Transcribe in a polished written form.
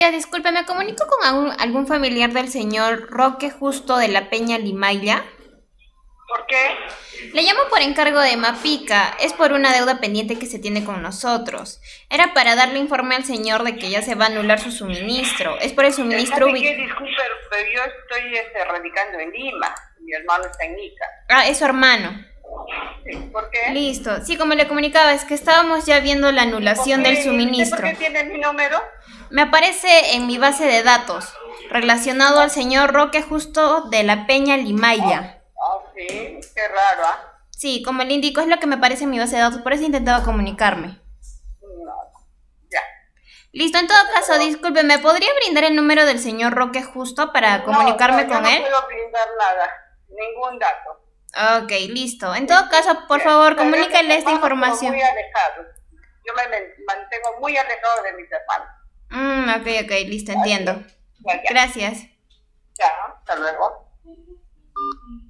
Ya, disculpe, ¿me comunico con algún familiar del señor Roque Justo de la Peña Limaya? ¿Por qué? Le llamo por encargo de Mapica, es por una deuda pendiente que se tiene con nosotros. Era para darle informe al señor de que ya se va a anular su suministro. Es por el suministro ¿Sabe qué? Disculpe, pero yo estoy radicando en Lima. Mi hermano está en Ica. Ah, es su hermano. Sí, ¿por qué? Listo. Sí, como le comunicaba, es que estábamos ya viendo la ¿Por anulación del qué? ¿Y usted por suministro. qué tiene mi número? Me aparece en mi base de datos, relacionado al señor Roque Justo de la Peña Limaya. Sí, qué raro, ¿ah? Sí, como le indico, es lo que me aparece en mi base de datos, por eso intentaba comunicarme. No, ya. Listo, en todo caso, disculpe, ¿me podría brindar el número del señor Roque Justo para comunicarme Yo con no él? puedo brindar nada, ningún dato. Ok, listo. En todo caso, por favor, Pero de mis comunícale esta hermanos, pero información. muy alejados. Yo me mantengo muy alejado de mis hermanos. Ok, listo, entiendo. Ya, ya, Gracias. ya, hasta luego.